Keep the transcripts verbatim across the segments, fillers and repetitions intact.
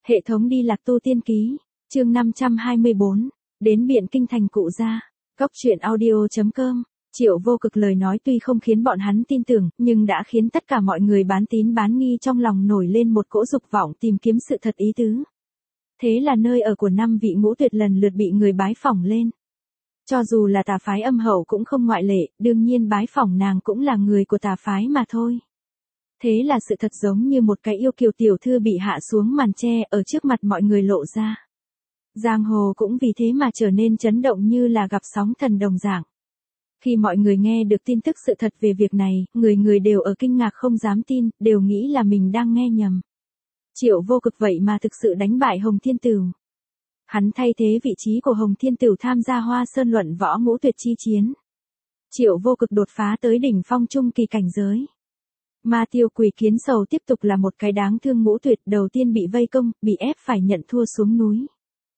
Hệ thống đi lạc tu tiên ký, chương năm trăm hai mươi bốn, đến Biện Kinh thành cụ gia. Cốc truyện audio.com. Triệu Vô Cực lời nói tuy không khiến bọn hắn tin tưởng, nhưng đã khiến tất cả mọi người bán tín bán nghi trong lòng nổi lên một cỗ dục vọng tìm kiếm sự thật ý tứ. Thế là nơi ở của năm vị ngũ tuyệt lần lượt bị người bái phỏng lên. Cho dù là tà phái Âm Hậu cũng không ngoại lệ, đương nhiên bái phỏng nàng cũng là người của tà phái mà thôi. Thế là sự thật giống như một cái yêu kiều tiểu thư bị hạ xuống màn tre ở trước mặt mọi người lộ ra. Giang hồ cũng vì thế mà trở nên chấn động như là gặp sóng thần đồng dạng. Khi mọi người nghe được tin tức sự thật về việc này, người người đều ở kinh ngạc không dám tin, đều nghĩ là mình đang nghe nhầm. Triệu Vô Cực vậy mà thực sự đánh bại Hồng Thiên Tửu. Hắn thay thế vị trí của Hồng Thiên Tửu tham gia Hoa Sơn luận võ ngũ tuyệt chi chiến. Triệu Vô Cực đột phá tới đỉnh phong trung kỳ cảnh giới. Ma Tiêu Quỷ Kiến Sầu tiếp tục là một cái đáng thương ngũ tuyệt, đầu tiên bị vây công, bị ép phải nhận thua xuống núi.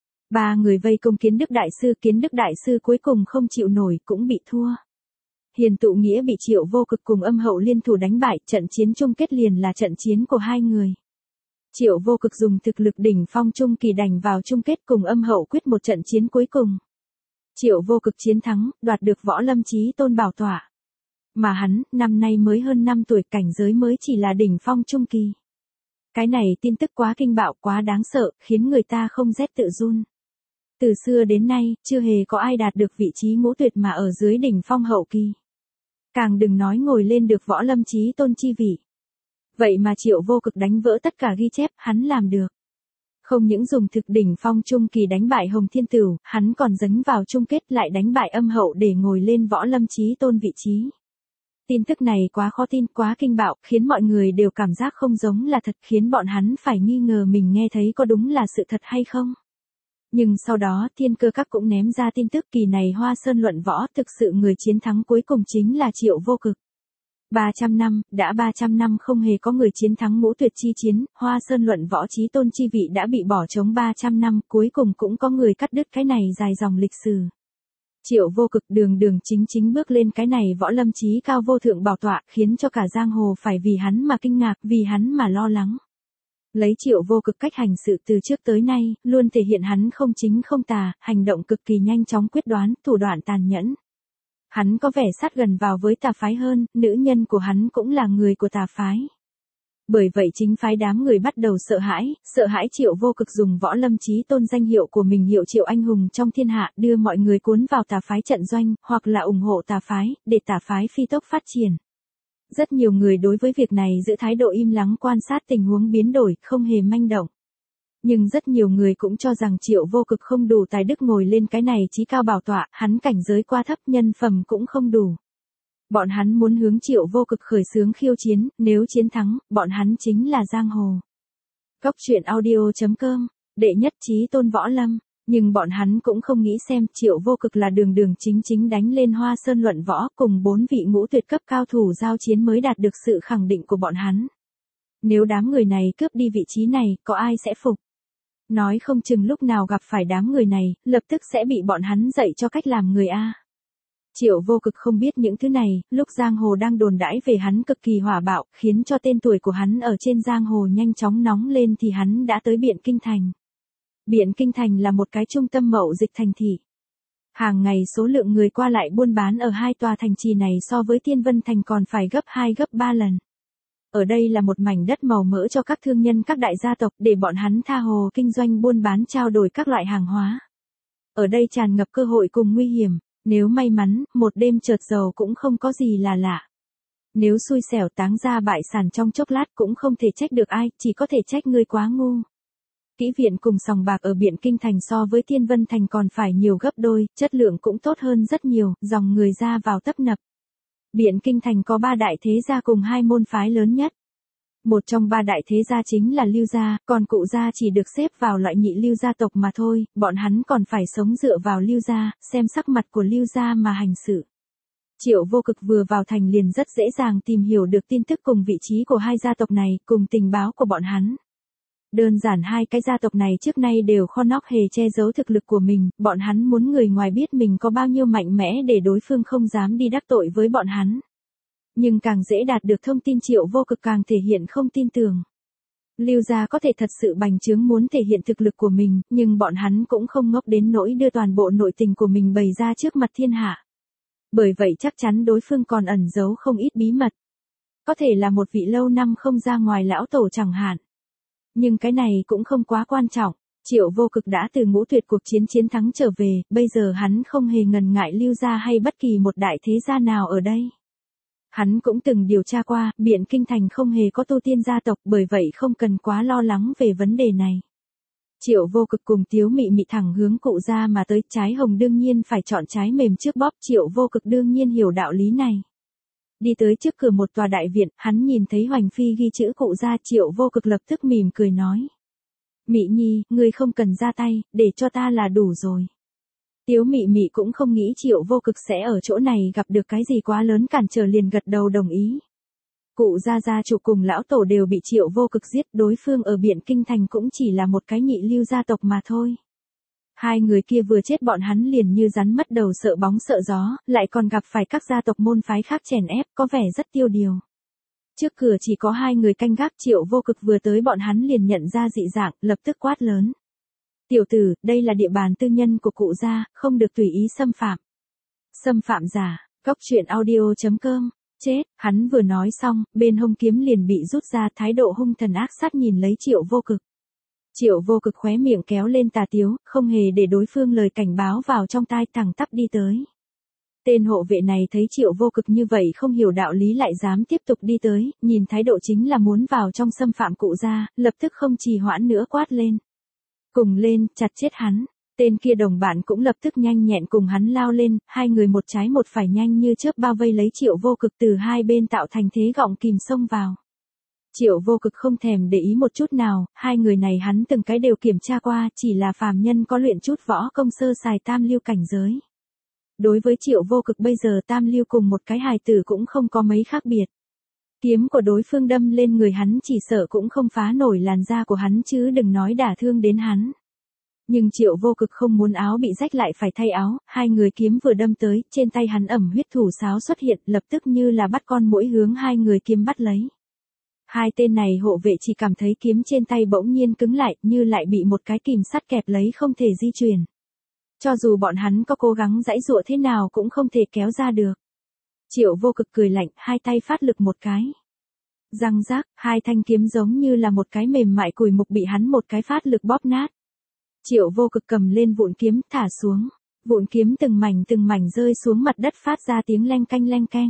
Ba người vây công Kiến Đức Đại Sư, Kiến Đức Đại Sư cuối cùng không chịu nổi cũng bị thua. Hiền Tụ Nghĩa bị Triệu Vô Cực cùng Âm Hậu liên thủ đánh bại, trận chiến chung kết liền là trận chiến của hai người. Triệu Vô Cực dùng thực lực đỉnh phong trung kỳ đành vào chung kết cùng Âm Hậu quyết một trận chiến cuối cùng. Triệu Vô Cực chiến thắng, đoạt được Võ Lâm Chí Tôn bảo tọa. Mà hắn, năm nay mới hơn năm tuổi, cảnh giới mới chỉ là đỉnh phong trung kỳ. Cái này tin tức quá kinh bạo, quá đáng sợ, khiến người ta không rét tự run. Từ xưa đến nay, chưa hề có ai đạt được vị trí ngũ tuyệt mà ở dưới đỉnh phong hậu kỳ. Càng đừng nói ngồi lên được Võ Lâm Chí Tôn chi vị. Vậy mà Triệu Vô Cực đánh vỡ tất cả ghi chép, hắn làm được. Không những dùng thực đỉnh phong trung kỳ đánh bại Hồng Thiên Tửu, hắn còn dấn vào chung kết lại đánh bại Âm Hậu để ngồi lên Võ Lâm Chí Tôn vị trí. Tin tức này quá khó tin, quá kinh bạo, khiến mọi người đều cảm giác không giống là thật, khiến bọn hắn phải nghi ngờ mình nghe thấy có đúng là sự thật hay không. Nhưng sau đó Thiên Cơ Các cũng ném ra tin tức kỳ này Hoa Sơn luận võ, thực sự người chiến thắng cuối cùng chính là Triệu Vô Cực. ba trăm năm, đã ba trăm năm không hề có người chiến thắng ngũ tuyệt chi chiến, Hoa Sơn luận võ chí tôn chi vị đã bị bỏ trống ba trăm năm, cuối cùng cũng có người cắt đứt cái này dài dòng lịch sử. Triệu Vô Cực đường đường chính chính bước lên cái này võ lâm chí cao vô thượng bảo tọa, khiến cho cả giang hồ phải vì hắn mà kinh ngạc, vì hắn mà lo lắng. Lấy Triệu Vô Cực cách hành sự từ trước tới nay, luôn thể hiện hắn không chính không tà, hành động cực kỳ nhanh chóng quyết đoán, thủ đoạn tàn nhẫn. Hắn có vẻ sát gần vào với tà phái hơn, nữ nhân của hắn cũng là người của tà phái. Bởi vậy chính phái đám người bắt đầu sợ hãi, sợ hãi Triệu Vô Cực dùng Võ Lâm Chí Tôn danh hiệu của mình hiệu Triệu Anh Hùng trong thiên hạ, đưa mọi người cuốn vào tà phái trận doanh, hoặc là ủng hộ tà phái, để tà phái phi tốc phát triển. Rất nhiều người đối với việc này giữ thái độ im lắng quan sát tình huống biến đổi, không hề manh động. Nhưng rất nhiều người cũng cho rằng Triệu Vô Cực không đủ tài đức ngồi lên cái này chí cao bảo tọa, hắn cảnh giới quá thấp, nhân phẩm cũng không đủ. Bọn hắn muốn hướng Triệu Vô Cực khởi xướng khiêu chiến, nếu chiến thắng, bọn hắn chính là giang hồ. Cốc truyện audio.com, đệ nhất chí tôn võ lâm, nhưng bọn hắn cũng không nghĩ xem Triệu Vô Cực là đường đường chính chính đánh lên Hoa Sơn luận võ cùng bốn vị ngũ tuyệt cấp cao thủ giao chiến mới đạt được sự khẳng định của bọn hắn. Nếu đám người này cướp đi vị trí này, có ai sẽ phục? Nói không chừng lúc nào gặp phải đám người này, lập tức sẽ bị bọn hắn dạy cho cách làm người A. Triệu Vô Cực không biết những thứ này, lúc giang hồ đang đồn đãi về hắn cực kỳ hỏa bạo, khiến cho tên tuổi của hắn ở trên giang hồ nhanh chóng nóng lên thì hắn đã tới Biện Kinh thành. Biện Kinh thành là một cái trung tâm mậu dịch thành thị. Hàng ngày số lượng người qua lại buôn bán ở hai tòa thành trì này so với Thiên Vân thành còn phải gấp hai gấp ba lần. Ở đây là một mảnh đất màu mỡ cho các thương nhân các đại gia tộc để bọn hắn tha hồ kinh doanh buôn bán trao đổi các loại hàng hóa. Ở đây tràn ngập cơ hội cùng nguy hiểm. Nếu may mắn, một đêm chợt giàu cũng không có gì là lạ. Nếu xui xẻo táng ra bại sản trong chốc lát cũng không thể trách được ai, chỉ có thể trách người quá ngu. Kỹ viện cùng sòng bạc ở Biện Kinh thành so với Thiên Vân thành còn phải nhiều gấp đôi, chất lượng cũng tốt hơn rất nhiều, dòng người ra vào tấp nập. Biện Kinh thành có ba đại thế gia cùng hai môn phái lớn nhất. Một trong ba đại thế gia chính là Lưu gia, còn Cụ gia chỉ được xếp vào loại nhị lưu gia tộc mà thôi, bọn hắn còn phải sống dựa vào Lưu gia, xem sắc mặt của Lưu gia mà hành sự. Triệu Vô Cực vừa vào thành liền rất dễ dàng tìm hiểu được tin tức cùng vị trí của hai gia tộc này, cùng tình báo của bọn hắn. Đơn giản hai cái gia tộc này trước nay đều kho nóc hề che giấu thực lực của mình, bọn hắn muốn người ngoài biết mình có bao nhiêu mạnh mẽ để đối phương không dám đi đắc tội với bọn hắn. Nhưng càng dễ đạt được thông tin Triệu Vô Cực càng thể hiện không tin tưởng. Lưu gia có thể thật sự bành trướng muốn thể hiện thực lực của mình, nhưng bọn hắn cũng không ngốc đến nỗi đưa toàn bộ nội tình của mình bày ra trước mặt thiên hạ. Bởi vậy chắc chắn đối phương còn ẩn giấu không ít bí mật. Có thể là một vị lâu năm không ra ngoài lão tổ chẳng hạn. Nhưng cái này cũng không quá quan trọng. Triệu Vô Cực đã từ ngũ tuyệt cuộc chiến chiến thắng trở về, bây giờ hắn không hề ngần ngại Lưu gia hay bất kỳ một đại thế gia nào ở đây. Hắn cũng từng điều tra qua, Biện Kinh Thành không hề có tu tiên gia tộc, bởi vậy không cần quá lo lắng về vấn đề này. Triệu Vô Cực cùng Tiếu Mị Mị thẳng hướng cụ gia mà tới, trái hồng đương nhiên phải chọn trái mềm trước bóp, Triệu Vô Cực đương nhiên hiểu đạo lý này. Đi tới trước cửa một tòa đại viện, hắn nhìn thấy Hoành Phi ghi chữ cụ gia, Triệu Vô Cực lập tức mỉm cười nói. Mị Nhi, ngươi không cần ra tay, để cho ta là đủ rồi. Tiếu Mị Mị cũng không nghĩ Triệu Vô Cực sẽ ở chỗ này gặp được cái gì quá lớn cản trở, liền gật đầu đồng ý. Cụ gia gia chủ cùng lão tổ đều bị Triệu Vô Cực giết, đối phương ở Biện Kinh Thành cũng chỉ là một cái nhị lưu gia tộc mà thôi. Hai người kia vừa chết bọn hắn liền như rắn mất đầu, sợ bóng sợ gió, lại còn gặp phải các gia tộc môn phái khác chèn ép, có vẻ rất tiêu điều. Trước cửa chỉ có hai người canh gác, Triệu Vô Cực vừa tới bọn hắn liền nhận ra dị dạng, lập tức quát lớn. Tiểu tử, đây là địa bàn tư nhân của cụ gia, không được tùy ý xâm phạm. Xâm phạm giả, Cốc Truyện Audio chấm com. Chết, hắn vừa nói xong, bên hông kiếm liền bị rút ra, thái độ hung thần ác sát nhìn lấy Triệu Vô Cực. Triệu Vô Cực khóe miệng kéo lên tà tiếu, không hề để đối phương lời cảnh báo vào trong tai, thẳng tắp đi tới. Tên hộ vệ này thấy Triệu Vô Cực như vậy không hiểu đạo lý lại dám tiếp tục đi tới, nhìn thái độ chính là muốn vào trong xâm phạm cụ gia, lập tức không trì hoãn nữa quát lên. Cùng lên, chặt chết hắn. Tên kia đồng bạn cũng lập tức nhanh nhẹn cùng hắn lao lên, hai người một trái một phải nhanh như chớp bao vây lấy Triệu Vô Cực, từ hai bên tạo thành thế gọng kìm xông vào. Triệu Vô Cực không thèm để ý một chút nào, hai người này hắn từng cái đều kiểm tra qua, chỉ là phàm nhân có luyện chút võ công sơ sài tam lưu cảnh giới. Đối với Triệu Vô Cực bây giờ tam lưu cùng một cái hài tử cũng không có mấy khác biệt. Kiếm của đối phương đâm lên người hắn chỉ sợ cũng không phá nổi làn da của hắn chứ đừng nói đả thương đến hắn. Nhưng Triệu Vô Cực không muốn áo bị rách lại phải thay áo, hai người kiếm vừa đâm tới, trên tay hắn ẩm huyết thủ sáo xuất hiện, lập tức như là bắt con muỗi hướng hai người kiếm bắt lấy. Hai tên này hộ vệ chỉ cảm thấy kiếm trên tay bỗng nhiên cứng lại, như lại bị một cái kìm sắt kẹp lấy không thể di chuyển. Cho dù bọn hắn có cố gắng giãy giụa thế nào cũng không thể kéo ra được. Triệu Vô Cực cười lạnh, hai tay phát lực một cái. Răng rác, hai thanh kiếm giống như là một cái mềm mại cùi mục bị hắn một cái phát lực bóp nát. Triệu Vô Cực cầm lên vụn kiếm, thả xuống. Vụn kiếm từng mảnh từng mảnh rơi xuống mặt đất phát ra tiếng leng canh leng canh.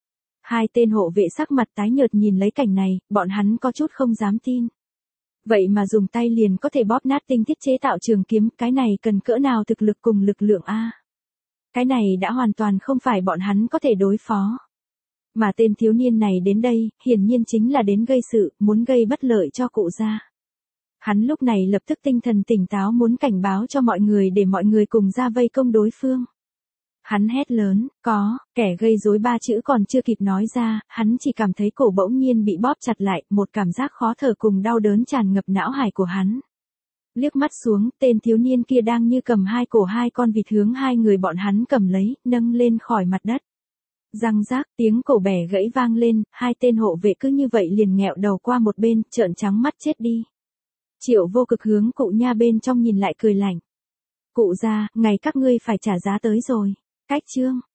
Hai tên hộ vệ sắc mặt tái nhợt nhìn lấy cảnh này, bọn hắn có chút không dám tin. Vậy mà dùng tay liền có thể bóp nát tinh thiết chế tạo trường kiếm, cái này cần cỡ nào thực lực cùng lực lượng a? Cái này đã hoàn toàn không phải bọn hắn có thể đối phó. Mà tên thiếu niên này đến đây, hiển nhiên chính là đến gây sự, muốn gây bất lợi cho cụ gia. Hắn lúc này lập tức tinh thần tỉnh táo muốn cảnh báo cho mọi người để mọi người cùng ra vây công đối phương. Hắn hét lớn, có, kẻ gây rối ba chữ còn chưa kịp nói ra, hắn chỉ cảm thấy cổ bỗng nhiên bị bóp chặt lại, một cảm giác khó thở cùng đau đớn tràn ngập não hải của hắn. Liếc mắt xuống, tên thiếu niên kia đang như cầm hai cổ hai con vịt hướng hai người bọn hắn cầm lấy, nâng lên khỏi mặt đất. Răng rác, tiếng cổ bẻ gãy vang lên, hai tên hộ vệ cứ như vậy liền nghẹo đầu qua một bên, trợn trắng mắt chết đi. Triệu Vô Cực hướng cụ nha bên trong nhìn lại cười lạnh. Cụ gia, ngày các ngươi phải trả giá tới rồi. Cách chương